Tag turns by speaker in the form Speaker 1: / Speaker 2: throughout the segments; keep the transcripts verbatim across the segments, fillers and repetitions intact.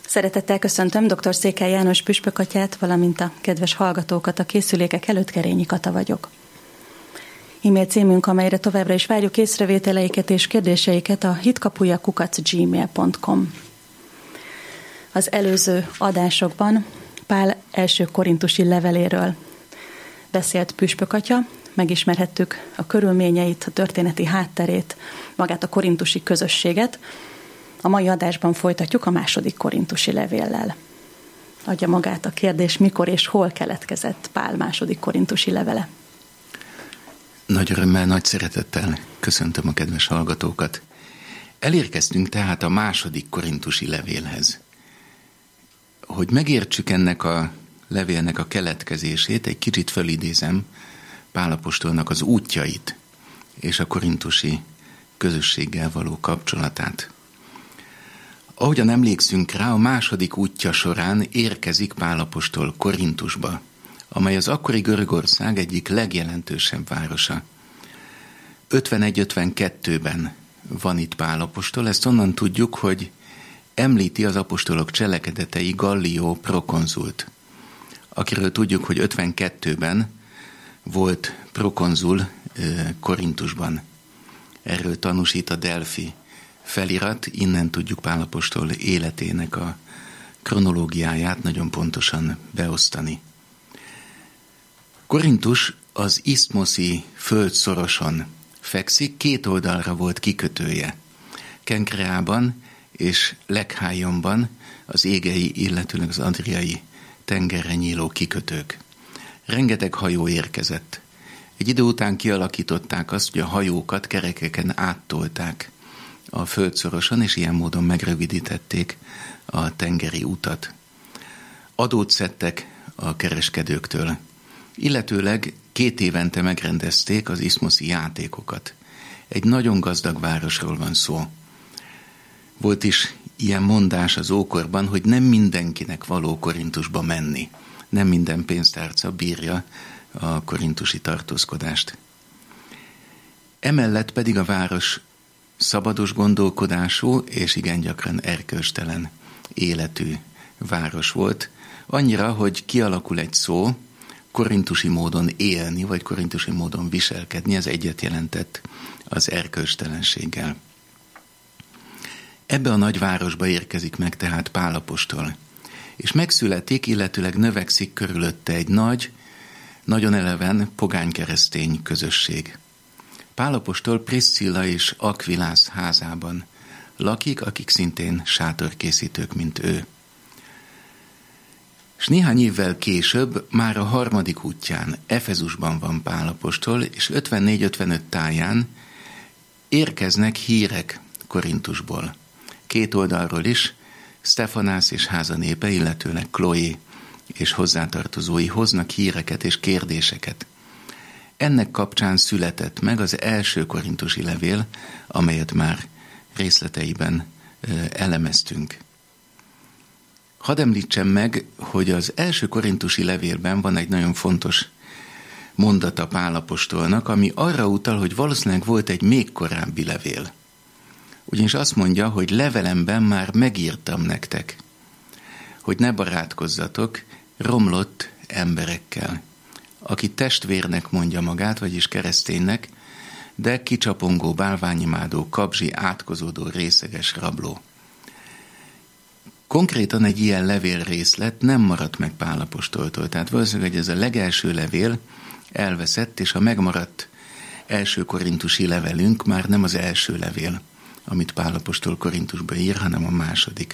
Speaker 1: Szeretettel köszöntöm dr. Székely János püspökatyát, valamint a kedves hallgatókat, a készülékek előtt Kerényi Kata vagyok. E-mail címünk, amelyre továbbra is várjuk észrevételeiket és kérdéseiket, a hitkapuja kukac gmail pont com. Az előző adásokban Pál első korintusi leveléről beszélt püspökatya, megismerhettük a körülményeit, a történeti hátterét, magát a korintusi közösséget. A mai adásban folytatjuk a második korintusi levéllel. Adja magát a kérdés, mikor és hol keletkezett Pál második korintusi levele.
Speaker 2: Nagy örömmel, nagy szeretettel köszöntöm a kedves hallgatókat. Elérkeztünk tehát a második korintusi levélhez. Hogy megértsük ennek a levélnek a keletkezését, egy kicsit fölidézem Pál apostolnak az útjait és a korintusi közösséggel való kapcsolatát. Ahogyan emlékszünk rá, a második útja során érkezik Pál apostol Korintusba, amely az akkori Görögország egyik legjelentősebb városa. ötvenegy-ötvenkettőben van itt Pál apostol, ezt onnan tudjuk, hogy említi az apostolok cselekedetei Gallió prokonzult, akiről tudjuk, hogy ötvenkettőben volt prokonzul Korintusban. Erről tanúsít a Delfi felirat, innen tudjuk Pál apostol életének a kronológiáját nagyon pontosan beosztani. Korintus az isztmoszi földszoroson fekszik, két oldalra volt kikötője. Kenkreában és Lekhájonban az égei, illetőleg az adriai tengerre nyíló kikötők. Rengeteg hajó érkezett. Egy idő után kialakították azt, hogy a hajókat kerekeken áttolták a földszoroson, és ilyen módon megrövidítették a tengeri utat. Adót szedtek a kereskedőktől, illetőleg két évente megrendezték az isztmoszi játékokat. Egy nagyon gazdag városról van szó. Volt is ilyen mondás az ókorban, hogy nem mindenkinek való Korintusba menni. Nem minden pénztárca bírja a korintusi tartózkodást. Emellett pedig a város szabados gondolkodású és igen gyakran erkölcstelen életű város volt. Annyira, hogy kialakul egy szó, korintusi módon élni, vagy korintusi módon viselkedni, ez egyet jelentett az erkölcstelenséggel. Ebbe a nagyvárosba érkezik meg tehát Pál apostol, és megszületik, illetőleg növekszik körülötte egy nagy, nagyon eleven pogány-keresztény közösség. Pál apostol Priscilla és Akvilász házában lakik, akik szintén sátorkészítők, mint ő. És néhány évvel később, már a harmadik útján, Efezusban van Pál apostol, és ötvennégy-ötvenöt táján érkeznek hírek Korintusból. Két oldalról is, Sztefanász és háza népe, illetőleg Chloé és hozzátartozói hoznak híreket és kérdéseket. Ennek kapcsán született meg az első korintusi levél, amelyet már részleteiben elemeztünk. Hadd említsem meg, hogy az első korintusi levélben van egy nagyon fontos mondata Pál apostolnak, ami arra utal, hogy valószínűleg volt egy még korábbi levél. Ugyanis azt mondja, hogy levelemben már megírtam nektek, hogy ne barátkozzatok romlott emberekkel, aki testvérnek mondja magát, vagyis kereszténynek, de kicsapongó, bálványimádó, kabzsi, átkozódó, részeges rabló. Konkrétan egy ilyen levélrészlet nem maradt meg Pál apostoltól, tehát valószínűleg, hogy ez a legelső levél elveszett, és a megmaradt első korintusi levelünk már nem az első levél, amit Pál apostol Korintusba ír, hanem a második.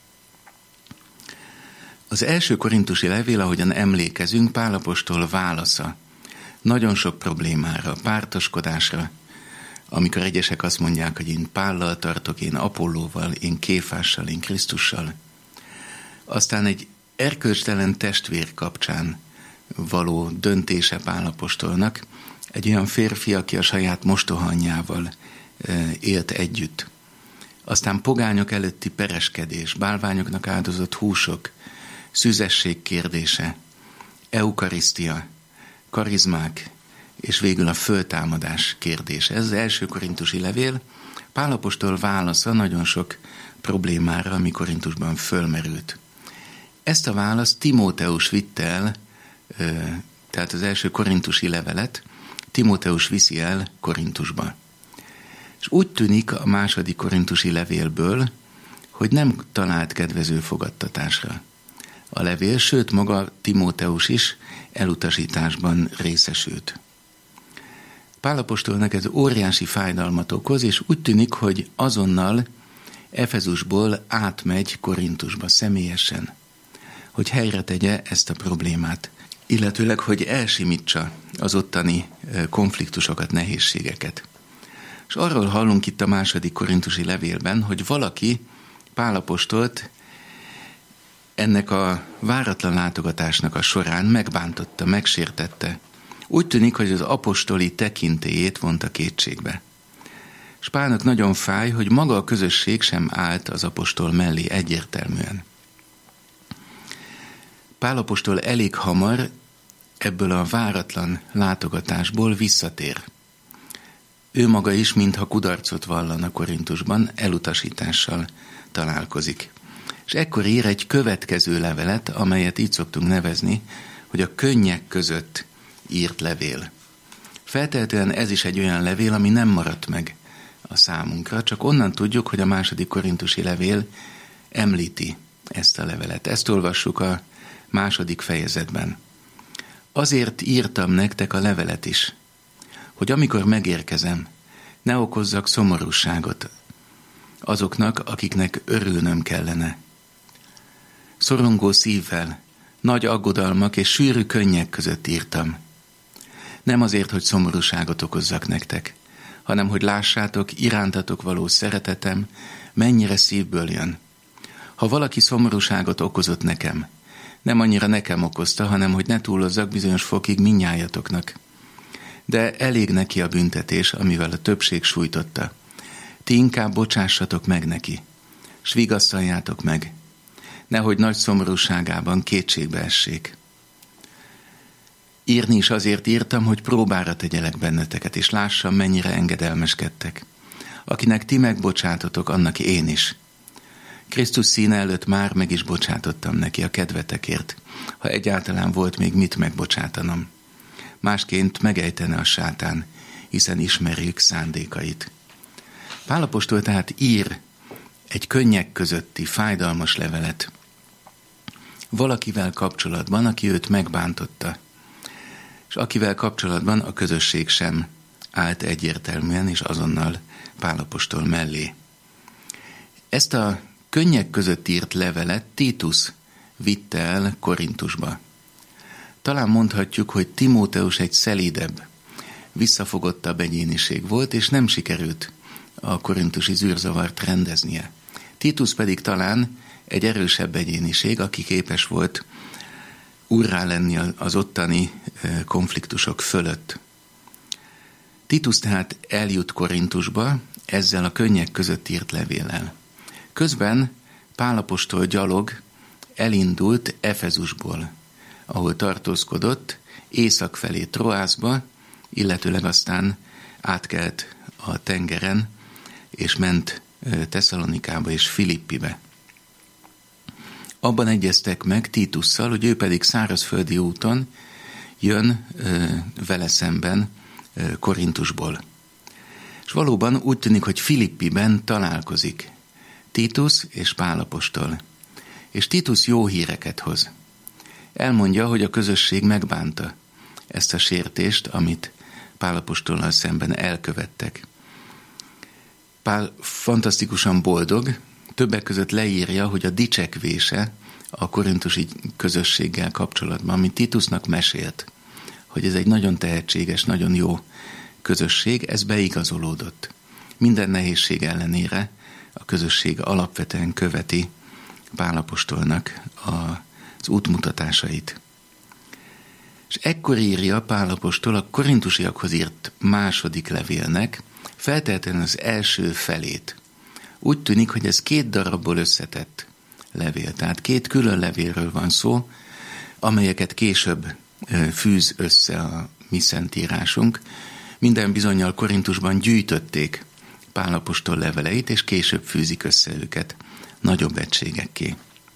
Speaker 2: Az első korintusi levél, ahogyan emlékezünk, Pál apostol válasza nagyon sok problémára, pártoskodásra, amikor egyesek azt mondják, hogy én Pállal tartok, én Apollóval, én Kéfással, én Krisztussal. Aztán egy erkölcstelen testvér kapcsán való döntése Pál apostolnak, egy olyan férfi, aki a saját mostohanyjával élt együtt. Aztán pogányok előtti pereskedés, bálványoknak áldozott húsok, szüzesség kérdése, eukarisztia, karizmák, és végül a föltámadás kérdése. Ez az első korintusi levél. Pál apostol válasza nagyon sok problémára, ami Korintusban fölmerült. Ezt a választ Timóteus vitte el, tehát az első korintusi levelet Timóteus viszi el Korintusba. És úgy tűnik a második korintusi levélből, hogy nem talált kedvező fogadtatásra a levél, sőt maga Timóteus is elutasításban részesült. Pál apostolnak ez óriási fájdalmat okoz, és úgy tűnik, hogy azonnal Efezusból átmegy Korintusba személyesen, hogy helyre tegye ezt a problémát, illetőleg, hogy elsimítsa az ottani konfliktusokat, nehézségeket. És arról hallunk itt a második korintusi levélben, hogy valaki Pál apostolt ennek a váratlan látogatásnak a során megbántotta, megsértette. Úgy tűnik, hogy az apostoli tekintélyét vonta kétségbe. És Pálnak nagyon fáj, hogy maga a közösség sem állt az apostol mellé egyértelműen. Pál apostol elég hamar ebből a váratlan látogatásból visszatér. Ő maga is, mintha kudarcot vallana Korintusban, elutasítással találkozik. És ekkor ír egy következő levelet, amelyet így szoktunk nevezni, hogy a könnyek között írt levél. Feltehetően ez is egy olyan levél, ami nem maradt meg a számunkra, csak onnan tudjuk, hogy a második korintusi levél említi ezt a levelet. Ezt olvassuk a második fejezetben. Azért írtam nektek a levelet is, hogy amikor megérkezem, ne okozzak szomorúságot azoknak, akiknek örülnöm kellene. Szorongó szívvel, nagy aggodalmak és sűrű könnyek között írtam. Nem azért, hogy szomorúságot okozzak nektek, hanem hogy lássátok, irántatok való szeretetem mennyire szívből jön. Ha valaki szomorúságot okozott nekem, nem annyira nekem okozta, hanem hogy ne túlozzak bizonyos fokig mindnyájatoknak. De elég neki a büntetés, amivel a többség sújtotta. Ti inkább bocsássatok meg neki, s vigasztaljátok meg, nehogy nagy szomorúságában kétségbe essék. Írni is azért írtam, hogy próbára tegyelek benneteket, és lássam, mennyire engedelmeskedtek. Akinek ti megbocsátotok, annak én is. Krisztus színe előtt már meg is bocsátottam neki a kedvetekért, ha egyáltalán volt még mit megbocsátanom. Másként megejtene a sátán, hiszen ismerjük szándékait. Pál apostol tehát ír egy könnyek közötti fájdalmas levelet valakivel kapcsolatban, aki őt megbántotta, és akivel kapcsolatban a közösség sem állt egyértelműen és azonnal Pál apostol mellé. Ezt a könnyek között írt levelet Titus vitte el Korintusba. Talán mondhatjuk, hogy Timóteus egy szelídebb, visszafogottabb egyéniség volt, és nem sikerült a korintusi zűrzavart rendeznie. Titus pedig talán egy erősebb egyéniség, aki képes volt úrrá lenni az ottani konfliktusok fölött. Titus tehát eljut Korintusba ezzel a könnyek között írt levéllel. Közben Pál apostol gyalog elindult Efezusból, ahol tartózkodott, észak felé Troászba, illetőleg aztán átkelt a tengeren, és ment Tesszalonikába és Filippibe. Abban egyeztek meg Titusszal, hogy ő pedig szárazföldi úton jön vele szemben Korintusból. És valóban úgy tűnik, hogy Filippiben találkozik Titus és Pál apostol. És Titus jó híreket hoz. Elmondja, hogy a közösség megbánta ezt a sértést, amit Pál apostollal szemben elkövettek. Pál fantasztikusan boldog, többek között leírja, hogy a dicsekvése a korintusi közösséggel kapcsolatban, amit Titusnak mesélt, hogy ez egy nagyon tehetséges, nagyon jó közösség, ez beigazolódott. Minden nehézség ellenére a közösség alapvetően követi Pál apostolnak az útmutatásait. És ekkor írja Pál apostol a korintusiakhoz írt második levélnek feltétlenül az első felét. Úgy tűnik, hogy ez két darabból összetett levél, tehát két külön levélről van szó, amelyeket később fűz össze a mi szentírásunk. Minden bizonnyal Korintusban gyűjtötték Pál apostol leveleit, és később fűzik össze őket nagyobb egységekké.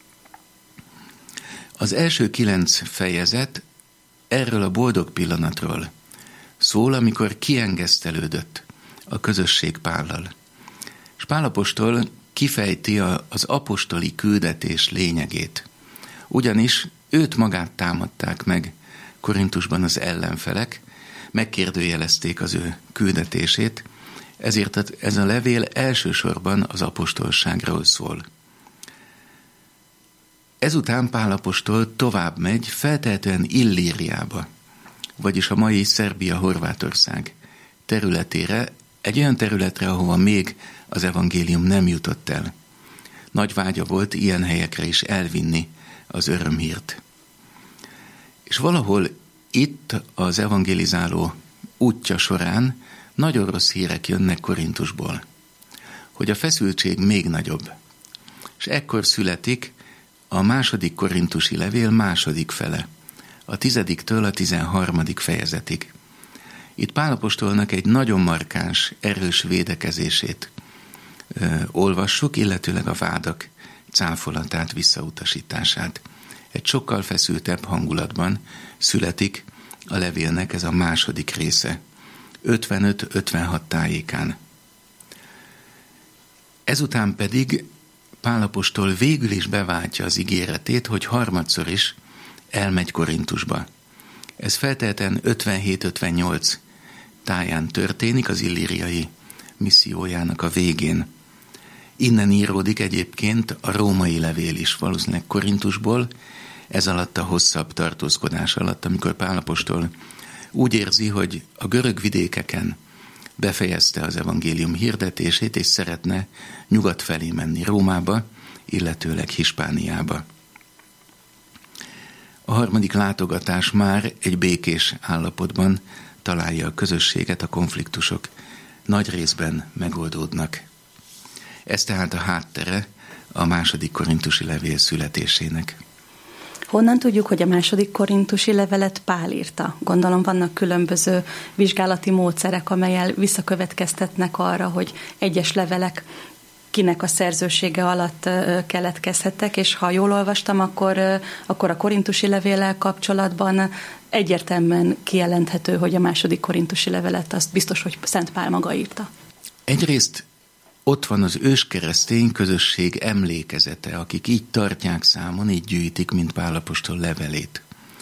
Speaker 2: Az első kilenc fejezet erről a boldog pillanatról szól, amikor kiengesztelődött a közösség Pállal. És Pál apostol kifejti az apostoli küldetés lényegét. Ugyanis őt magát támadták meg Korintusban az ellenfelek, megkérdőjelezték az ő küldetését, ezért ez a levél elsősorban az apostolságról szól. Ezután Pál apostol tovább megy, feltehetően Illíriába, vagyis a mai Szerbia-Horvátország területére, egy olyan területre, ahova még az evangélium nem jutott el. Nagy vágya volt ilyen helyekre is elvinni az örömhírt. És valahol itt az evangelizáló útja során nagyon rossz hírek jönnek Korintusból, hogy a feszültség még nagyobb. És ekkor születik a második korintusi levél második fele, a tizediktől a tizenharmadik fejezetig. Itt Pál apostolnak egy nagyon markáns, erős védekezését ö, olvassuk, illetőleg a vádak cáfolatát, visszautasítását. Egy sokkal feszültebb hangulatban születik a levélnek ez a második része, ötvenöt-ötvenhat tájékán. Ezután pedig Pál apostol végül is beváltja az ígéretét, hogy harmadszor is elmegy Korintusba. Ez feltétlenül ötvenhét-ötvennyolc táján történik, az illíriai missziójának a végén. Innen íródik egyébként a római levél is, valószínűleg Korintusból, ez alatt a hosszabb tartózkodás alatt, amikor Pál apostol úgy érzi, hogy a görög vidékeken befejezte az evangélium hirdetését, és szeretne nyugat felé menni, Rómába, illetőleg Hispániába. A harmadik látogatás már egy békés állapotban találja a közösséget, a konfliktusok nagy részben megoldódnak. Ez tehát a háttere a második korintusi levél születésének.
Speaker 1: Honnan tudjuk, hogy a második korintusi levelet Pál írta? Gondolom vannak különböző vizsgálati módszerek, amelyel visszakövetkeztetnek arra, hogy egyes levelek kinek a szerzősége alatt keletkezhettek, és ha jól olvastam, akkor, akkor a korintusi levéllel kapcsolatban egyértelműen kijelenthető, hogy a második korintusi levelet azt biztos, hogy Szent Pál maga írta.
Speaker 2: Egyrészt ott van az őskeresztény közösség emlékezete, akik így tartják számon, így gyűjtik, mint Pál apostol levelét.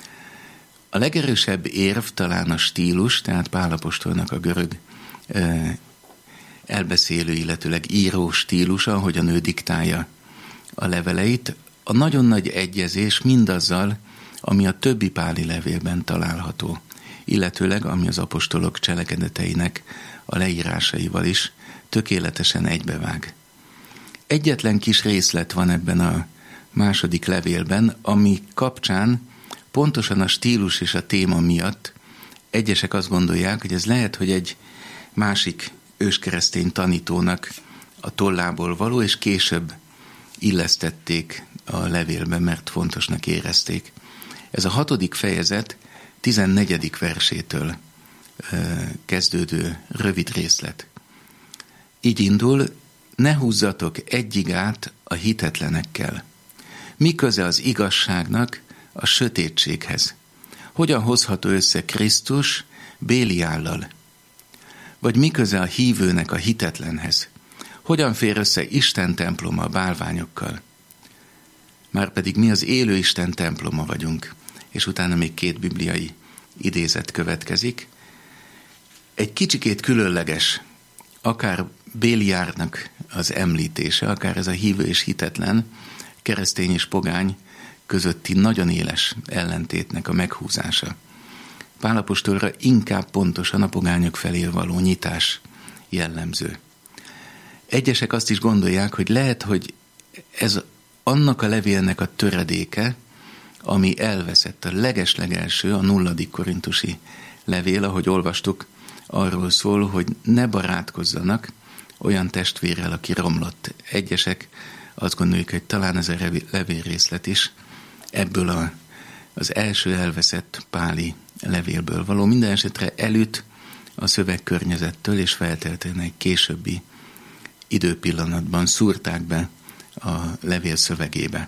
Speaker 2: A legerősebb érv talán a stílus, tehát Pál apostolnak a görög eh, elbeszélő, illetőleg író stílusa, ahogyan ő diktálja a leveleit, a nagyon nagy egyezés mindazzal, ami a többi páli levélben található, illetőleg ami az apostolok cselekedeteinek a leírásaival is tökéletesen egybevág. Egyetlen kis részlet van ebben a második levélben, ami kapcsán pontosan a stílus és a téma miatt egyesek azt gondolják, hogy ez lehet, hogy egy másik őskeresztény tanítónak a tollából való, és később illesztették a levélbe, mert fontosnak érezték. Ez a hatodik fejezet tizennegyedik versétől kezdődő rövid részlet. Így indul: ne húzzatok egyigát a hitetlenekkel. Mi köze az igazságnak a sötétséghez? Hogyan hozható össze Krisztus Béliállal? Vagy mi köze a hívőnek a hitetlenhez? Hogyan fér össze Isten temploma a bálványokkal? Márpedig mi az élő Isten temploma vagyunk. És utána még két bibliai idézet következik. Egy kicsikét különleges, akár Béliárnak az említése, akár ez a hívő és hitetlen, keresztény és pogány közötti nagyon éles ellentétnek a meghúzása. Pál apostolra inkább pontosan a pogányok felé való nyitás jellemző. Egyesek azt is gondolják, hogy lehet, hogy ez annak a levélnek a töredéke, ami elveszett, a legeslegelső, a nulladik korintusi levél, ahogy olvastuk, arról szól, hogy ne barátkozzanak olyan testvérrel, aki romlott. Egyesek azt gondoljuk, hogy talán ez a levélrészlet is ebből a, az első elveszett páli levélből való. Minden esetre elüt a szövegkörnyezettől, és feltétlenül egy későbbi időpillanatban szúrták be a levél szövegébe.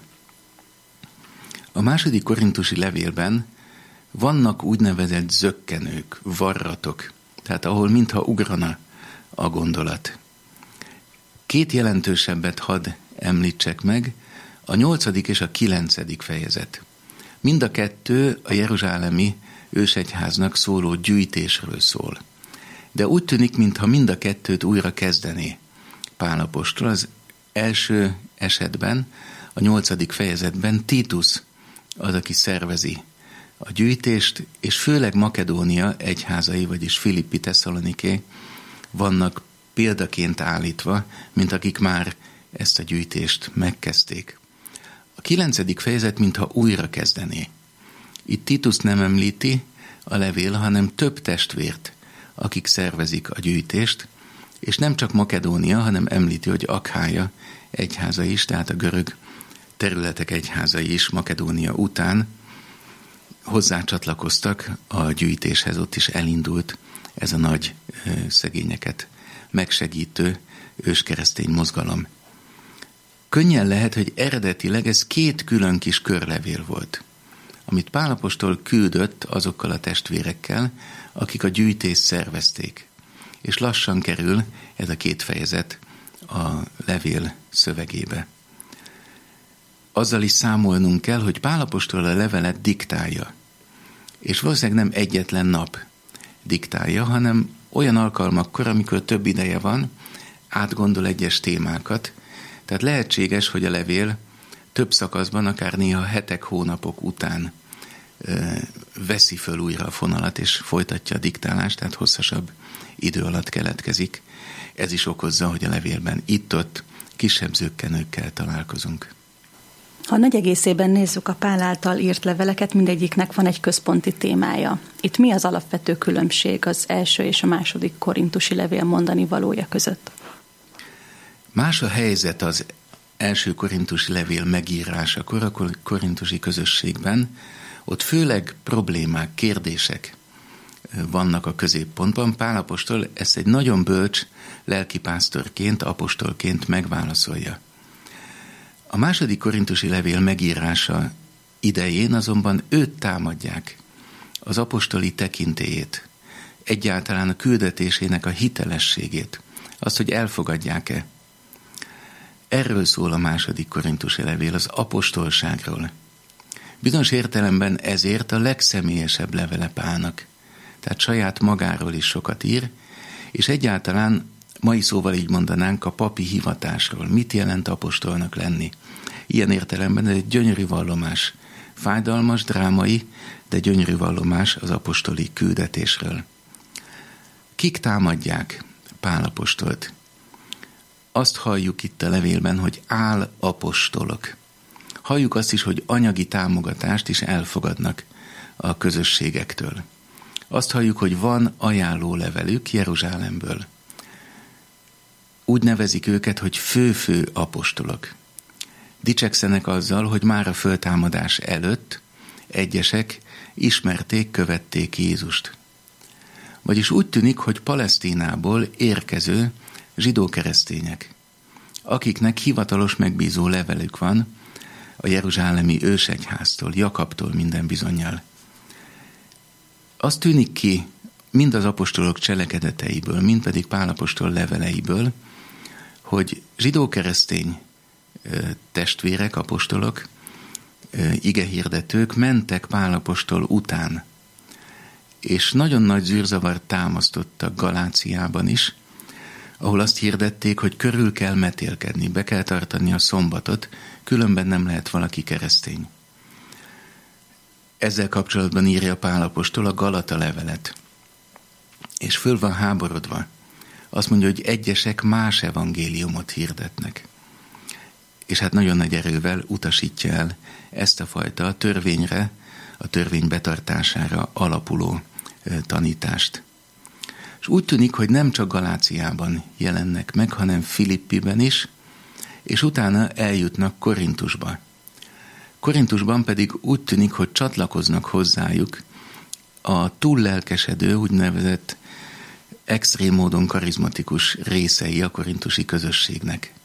Speaker 2: A második korintusi levélben vannak úgynevezett zökkenők, varratok, tehát ahol mintha ugrana a gondolat. Két jelentősebbet hadd említsek meg, a nyolcadik és a kilencedik fejezet. Mind a kettő a jeruzsálemi ősegyháznak szóló gyűjtésről szól. De úgy tűnik, mintha mind a kettőt újra kezdené Pál apostol. Az első esetben, a nyolcadik fejezetben Titus az, aki szervezi a gyűjtést, és főleg Makedónia egyházai, vagyis Filippi, Tesszaloniké vannak példaként állítva, mint akik már ezt a gyűjtést megkezdték. A kilencedik fejezet mintha újra kezdené. Itt Titus nem említi a levél, hanem több testvért, akik szervezik a gyűjtést, és nem csak Makedónia, hanem említi, hogy Akhája egyháza is, tehát a görög területek egyházai is Makedónia után hozzácsatlakoztak a gyűjtéshez, ott is elindult ez a nagy szegényeket megsegítő őskeresztény mozgalom. Könnyen lehet, hogy eredetileg ez két külön kis körlevél volt, amit Pál apostol küldött azokkal a testvérekkel, akik a gyűjtést szervezték. És lassan kerül ez a két fejezet a levél szövegébe. Azzal is számolnunk kell, hogy Pál apostol a levelet diktálja. És valószínűleg nem egyetlen nap diktálja, hanem olyan alkalmakkor, amikor több ideje van, átgondol egyes témákat. Tehát lehetséges, hogy a levél több szakaszban, akár néha hetek, hónapok után ö, veszi föl újra a fonalat, és folytatja a diktálást, tehát hosszasabb idő alatt keletkezik. Ez is okozza, hogy a levélben itt-ott kisebb zökkenőkkel találkozunk.
Speaker 1: Ha nagy egészében nézzük a Pál által írt leveleket, mindegyiknek van egy központi témája. Itt mi az alapvető különbség az első és a második korintusi levél mondani valója között?
Speaker 2: Más a helyzet az első korintusi levél megírásakor a korintusi közösségben. Ott főleg problémák, kérdések vannak a középpontban. Pál apostol ezt egy nagyon bölcs lelkipásztorként, apostolként megválaszolja. A második korintusi levél megírása idején azonban őt támadják, az apostoli tekintélyét, egyáltalán a küldetésének a hitelességét, azt, hogy elfogadják-e. Erről szól a második korintusi levél, az apostolságról. Bizonyos értelemben ezért a legszemélyesebb levele Pálnak. Tehát saját magáról is sokat ír, és egyáltalán mai szóval így mondanánk a papi hivatásról. Mit jelent apostolnak lenni? Ilyen értelemben ez egy gyönyörű vallomás. Fájdalmas, drámai, de gyönyörű vallomás az apostoli küldetésről. Kik támadják Pál apostolt? Azt halljuk itt a levélben, hogy áll apostolok. Halljuk azt is, hogy anyagi támogatást is elfogadnak a közösségektől. Azt halljuk, hogy van ajánlólevelük Jeruzsálemből. Úgy nevezik őket, hogy fő-fő apostolok. Dicsekszenek azzal, hogy már a föltámadás előtt egyesek ismerték, követték Jézust. Vagyis úgy tűnik, hogy Palesztinából érkező zsidó keresztények, akiknek hivatalos megbízó levelük van a jeruzsálemi ősegyháztól, Jakabtól minden bizonnyal. Az tűnik ki mind az apostolok cselekedeteiből, mind pedig Pál apostol leveleiből, hogy zsidó-keresztény testvérek, apostolok, igehirdetők mentek Pál apostol után, és nagyon nagy zűrzavart támasztottak Galáciában is, ahol azt hirdették, hogy körül kell metélkedni, be kell tartani a szombatot, különben nem lehet valaki keresztény. Ezzel kapcsolatban írja Pál apostol a Galata levelet, és föl van háborodva. Azt mondja, hogy egyesek más evangéliumot hirdetnek. És hát nagyon nagy erővel utasítja el ezt a fajta törvényre, a törvény betartására alapuló tanítást. És úgy tűnik, hogy nem csak Galáciában jelennek meg, hanem Filippiben is, és utána eljutnak Korintusba. Korintusban pedig úgy tűnik, hogy csatlakoznak hozzájuk a túllelkesedő, úgynevezett extrém módon karizmatikus részei a korintusi közösségnek.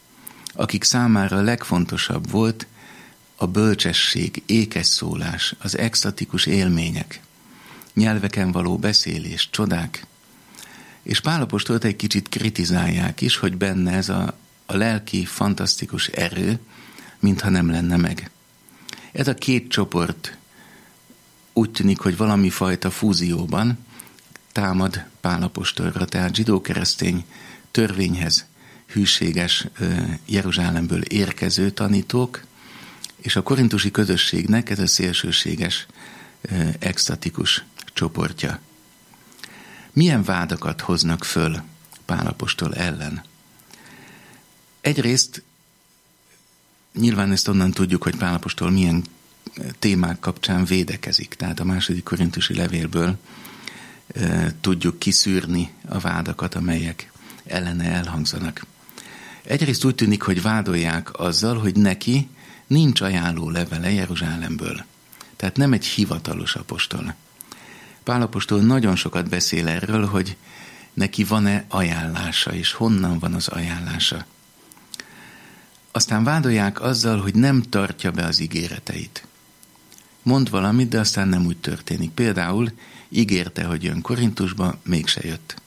Speaker 2: akik számára a legfontosabb volt a bölcsesség, ékes szólás, az extatikus élmények, nyelveken való beszélés, csodák. És Pál apostolt egy kicsit kritizálják is, hogy benne ez a, a lelki, fantasztikus erő, mintha nem lenne meg. Ez a két csoport úgy tűnik, hogy valami fajta fúzióban támad Pál apostolra, tehát zsidó-keresztény törvényhez hűséges Jeruzsálemből érkező tanítók, és a korintusi közösségnek ez a szélsőséges, extatikus csoportja. Milyen vádakat hoznak föl Pál apostol ellen? Egyrészt nyilván ezt onnan tudjuk, hogy Pál apostol milyen témák kapcsán védekezik. Tehát a második korintusi levélből e, tudjuk kiszűrni a vádakat, amelyek ellene elhangzanak. Egyrészt úgy tűnik, hogy vádolják azzal, hogy neki nincs ajánló levele Jeruzsálemből. Tehát nem egy hivatalos apostol. Pál apostol nagyon sokat beszél erről, hogy neki van-e ajánlása, és honnan van az ajánlása. Aztán vádolják azzal, hogy nem tartja be az ígéreteit. Mond valamit, de aztán nem úgy történik. Például ígérte, hogy jön Korintusba, mégse jött.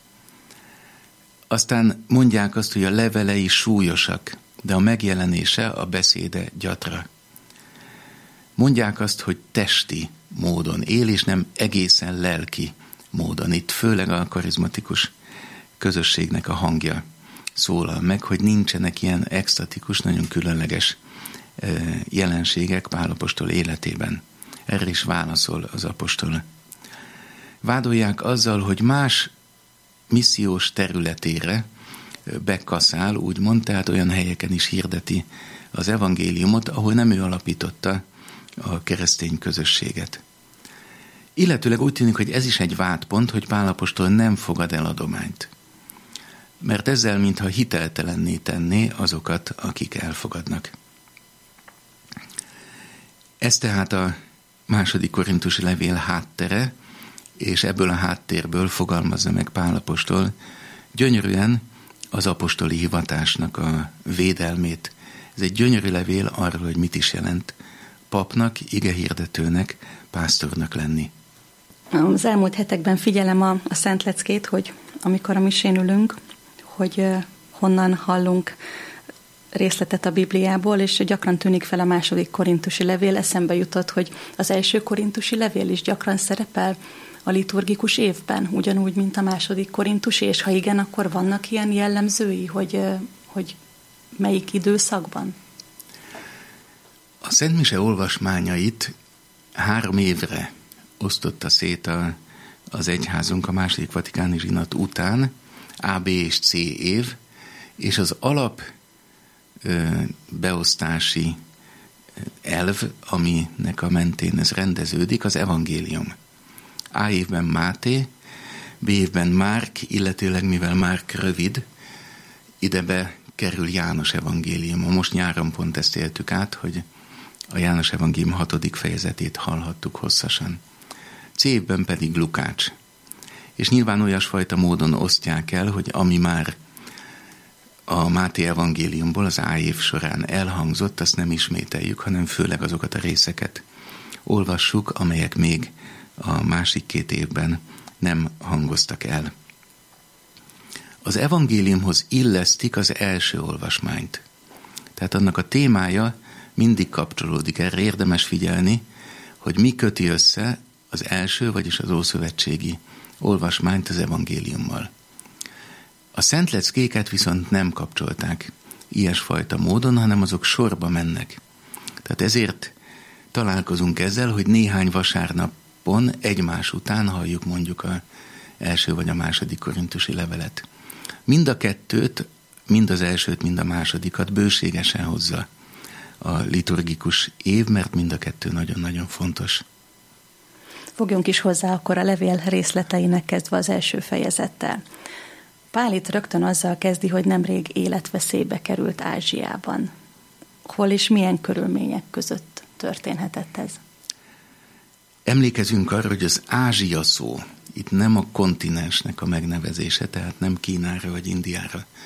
Speaker 2: Aztán mondják azt, hogy a levelei súlyosak, de a megjelenése, a beszéde gyatra. Mondják azt, hogy testi módon él, és nem egészen lelki módon. Itt főleg a karizmatikus közösségnek a hangja szólal meg, hogy nincsenek ilyen extatikus, nagyon különleges jelenségek Pál apostol életében. Erre is válaszol az apostol. Vádolják azzal, hogy más missziós területére bekaszál, úgymond, tehát olyan helyeken is hirdeti az evangéliumot, ahol nem ő alapította a keresztény közösséget. Illetőleg úgy tűnik, hogy ez is egy vádpont, hogy Pál apostol nem fogad el adományt. Mert ezzel mintha hiteltelenné tenné azokat, akik elfogadnak. Ez tehát a második korintusi levél háttere, és ebből a háttérből fogalmazza meg Pál apostol gyönyörűen az apostoli hivatásnak a védelmét. Ez egy gyönyörű levél arról, hogy mit is jelent papnak, igehirdetőnek, pásztornak lenni.
Speaker 1: Az elmúlt hetekben figyelem a, a Szent Leckét, hogy amikor a misén ülünk, hogy uh, honnan hallunk részletet a Bibliából, és gyakran tűnik fel a második korintusi levél. Eszembe jutott, hogy az első korintusi levél is gyakran szerepel a liturgikus évben, ugyanúgy, mint a második korintusi, és ha igen, akkor vannak ilyen jellemzői, hogy, uh, hogy melyik időszakban?
Speaker 2: A Szent Mise olvasmányait három évre osztotta szét a, az egyházunk a második vatikáni zsinat után, A, B és C év, és az alap ö, beosztási elv, aminek a mentén ez rendeződik, az evangélium. A évben Máté, B évben Márk, illetőleg mivel Márk rövid, idebe kerül János evangéliuma. Most nyáron pont ezt éltük át, hogy a János evangélium hatodik fejezetét hallhattuk hosszasan. C évben pedig Lukács. És nyilván olyasfajta módon osztják el, hogy ami már a Máté evangéliumból az A év során elhangzott, azt nem ismételjük, hanem főleg azokat a részeket olvassuk, amelyek még a másik két évben nem hangoztak el. Az evangéliumhoz illesztik az első olvasmányt. Tehát annak a témája mindig kapcsolódik. Erre érdemes figyelni, hogy mi köti össze az első, vagyis az ószövetségi olvasmányt az evangéliummal. A Szent Leckéket viszont nem kapcsolták ilyesfajta módon, hanem azok sorba mennek. Tehát ezért találkozunk ezzel, hogy néhány vasárnapon egymás után halljuk mondjuk az első vagy a második korintusi levelet. Mind a kettőt, mind az elsőt, mind a másodikat bőségesen hozza a liturgikus év, mert mind a kettő nagyon-nagyon fontos.
Speaker 1: Fogjunk is hozzá akkor a levél részleteinek, kezdve az első fejezettel. Pál itt rögtön azzal kezdi, hogy nemrég életveszélybe került Ázsiában. Hol és milyen körülmények között történhetett ez?
Speaker 2: Emlékezünk arra, hogy az Ázsia szó, itt nem a kontinensnek a megnevezése, tehát nem Kínára vagy Indiára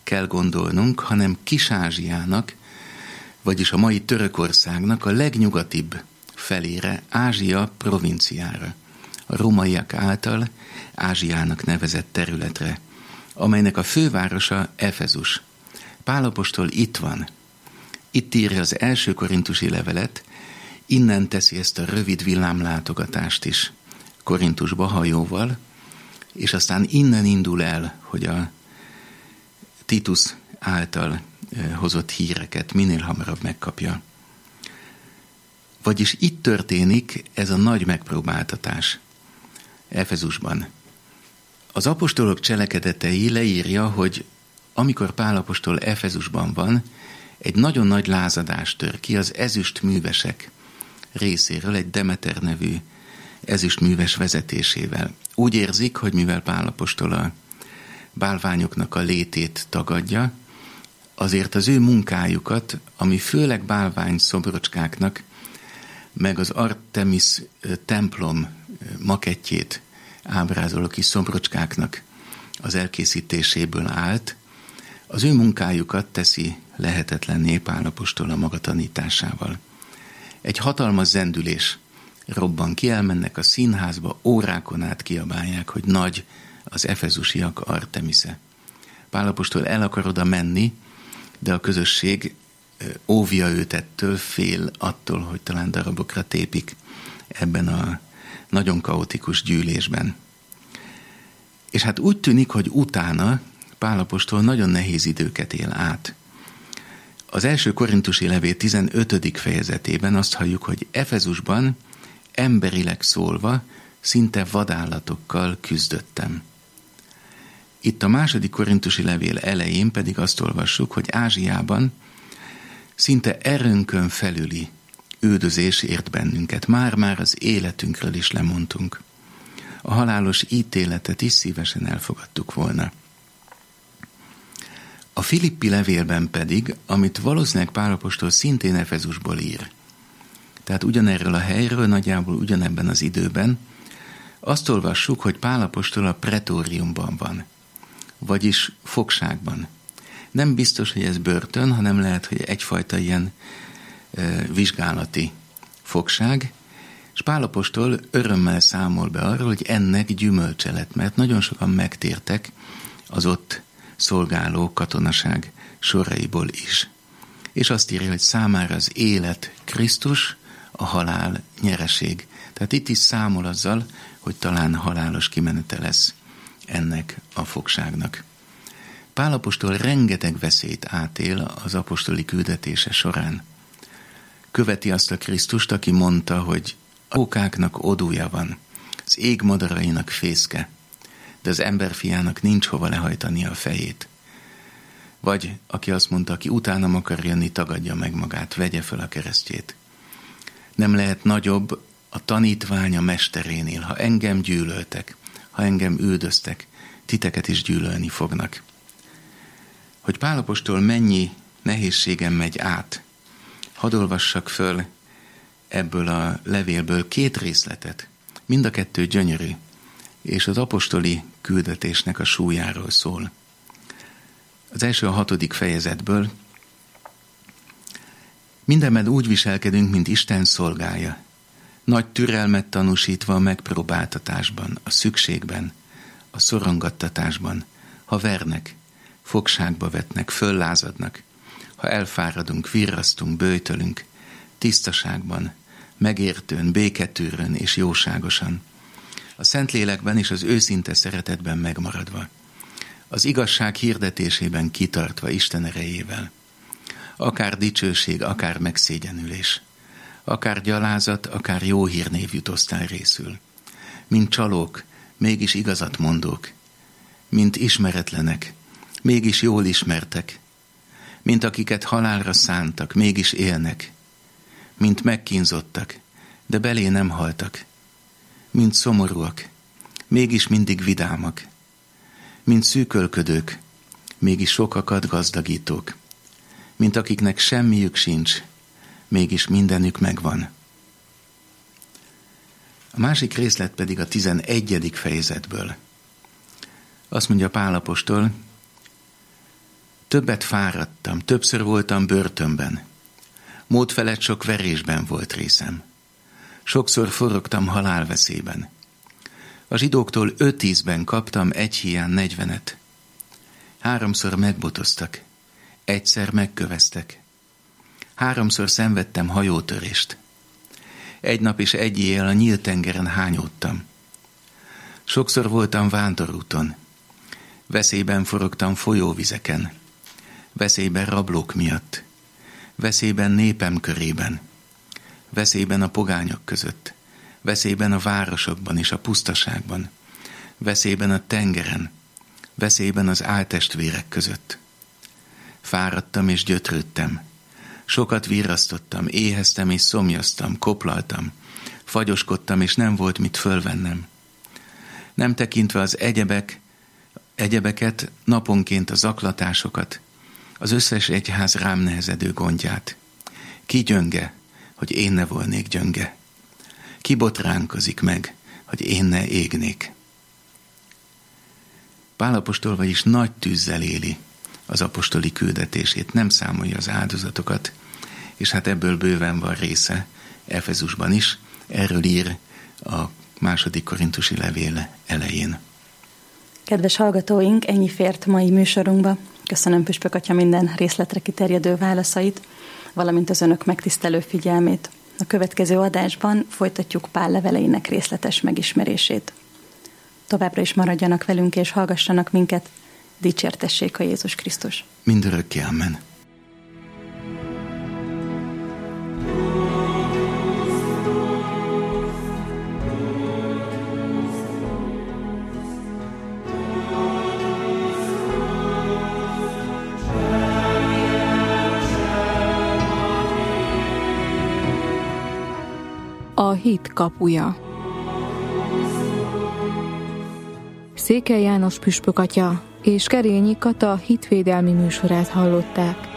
Speaker 2: kell gondolnunk, hanem Kis-Ázsiának, vagyis a mai Törökországnak a legnyugatibb felére, Ázsia provinciára, a rómaiak által Ázsiának nevezett területre, amelynek a fővárosa Efezus. Pál apostol itt van. Itt írja az első korintusi levelet, innen teszi ezt a rövid villámlátogatást is Korintusba hajóval, és aztán innen indul el, hogy a Titus által hozott híreket minél hamarabb megkapja. Vagyis itt történik ez a nagy megpróbáltatás Efezusban. Az apostolok cselekedetei leírja, hogy amikor Pál apostol Efezusban van, egy nagyon nagy lázadás tör ki az ezüstművesek részéről, egy Demeter nevű ezüstműves vezetésével. Úgy érzik, hogy mivel Pál apostol a bálványoknak a létét tagadja, azért az ő munkájukat, ami főleg bálvány szobrocskáknak, meg az Artemis templom makettjét ábrázoló kis szobrocskáknak az elkészítéséből állt, az ő munkájukat teszi lehetetlenné Pál apostol a maga tanításával. Egy hatalmas zendülés robban ki, elmennek a színházba, órákon át kiabálják, hogy nagy az efezusiak Artemisze. Pál apostol el akar oda menni, de a közösség óvja őt ettől, fél attól, hogy talán darabokra tépik ebben a nagyon kaotikus gyűlésben. És hát úgy tűnik, hogy utána Pál apostol nagyon nehéz időket él át. Az első korintusi levél tizenötödik fejezetében azt halljuk, hogy Efezusban emberileg szólva szinte vadállatokkal küzdöttem. Itt a második korintusi levél elején pedig azt olvassuk, hogy Ázsiában szinte erőnkön felüli üldözés ért bennünket. Már-már az életünkről is lemondtunk. A halálos ítéletet is szívesen elfogadtuk volna. A Filippi levélben pedig, amit valószínűleg Pál apostol szintén Efezusból ír, tehát ugyanerről a helyről, nagyjából ugyanebben az időben, azt olvassuk, hogy Pál apostol a pretóriumban van, vagyis fogságban. Nem biztos, hogy ez börtön, hanem lehet, hogy egyfajta ilyen e, vizsgálati fogság, és Pál apostol örömmel számol be arról, hogy ennek gyümölcse lett, mert nagyon sokan megtértek az ott szolgáló katonaság soraiból is. És azt írja, hogy számára az élet Krisztus, a halál nyereség. Tehát itt is számol azzal, hogy talán halálos kimenete lesz ennek a fogságnak. Pál apostol rengeteg veszélyt átél az apostoli küldetése során. Követi azt a Krisztust, aki mondta, hogy a pókáknak odúja van, az ég madarainak fészke, de az emberfiának nincs hova lehajtani a fejét. Vagy aki azt mondta, aki utánam akar jönni, tagadja meg magát, vegye föl a keresztjét. Nem lehet nagyobb a tanítvány a mesterénél. Ha engem gyűlöltek, ha engem üldöztek, titeket is gyűlölni fognak. Hogy Pál apostol mennyi nehézségen megy át, hadd olvassak föl ebből a levélből két részletet. Mind a kettő gyönyörű, és az apostoli küldetésnek a súlyáról szól. Az első a hatodik fejezetből. Mindenben úgy viselkedünk, mint Isten szolgája, nagy türelmet tanúsítva a megpróbáltatásban, a szükségben, a szorongattatásban, ha vernek, fogságba vetnek, föllázadnak, ha elfáradunk, virrasztunk, böjtölünk, tisztaságban, megértőn, béketűrön és jóságosan, a Szentlélekben és az őszinte szeretetben megmaradva, az igazság hirdetésében kitartva Isten erejével, akár dicsőség, akár megszégyenülés, akár gyalázat, akár jó hírnév jut osztály részül, mint csalók, mégis igazat mondók, mint ismeretlenek, mégis jól ismertek, mint akiket halálra szántak, mégis élnek, mint megkínzottak, de belé nem haltak, mint szomorúak, mégis mindig vidámak, mint szűkölködők, mégis sokakat gazdagítók, mint akiknek semmiük sincs, mégis mindenük megvan. A másik részlet pedig a tizenegyedik fejezetből. Azt mondja Pál apostol, Többet fáradtam, többször voltam börtönben. Mód felett sok verésben volt részem. Sokszor forogtam halálveszélyben. A zsidóktól öt ízben kaptam egy híján negyvenet. Háromszor megbotoztak, egyszer megköveztek. Háromszor szenvedtem hajótörést. Egy nap és egy éjjel a nyílt tengeren hányódtam. Sokszor voltam vándorúton. Veszélyben forogtam folyóvizeken. Veszélyben rablók miatt. Veszélyben népem körében. Veszélyben a pogányok között. Veszélyben a városokban és a pusztaságban. Veszélyben a tengeren. Veszélyben az áltestvérek között. Fáradtam és gyötrődtem. Sokat virrasztottam, éheztem és szomjaztam, koplaltam. Fagyoskodtam és nem volt mit fölvennem. Nem tekintve az egyebek, egyebeket, naponként a zaklatásokat, az összes egyház rám nehezedő gondját. Ki gyönge, hogy én ne volnék gyönge? Ki botránkozik meg, hogy én ne égnék? Pál apostol vagyis nagy tűzzel éli az apostoli küldetését, nem számolja az áldozatokat, és hát ebből bőven van része Efezusban is, erről ír a második korintusi levél elején.
Speaker 1: Kedves hallgatóink, ennyi fért mai műsorunkba. Köszönöm Püspök atya minden részletre kiterjedő válaszait, valamint az önök megtisztelő figyelmét. A következő adásban folytatjuk Pál leveleinek részletes megismerését. Továbbra is maradjanak velünk és hallgassanak minket. Dicsértessék a Jézus Krisztus.
Speaker 2: Mindörökké, amen.
Speaker 3: A hit kapuja. Székely János püspök atya és Kerényi Kata hitvédelmi műsorát hallották.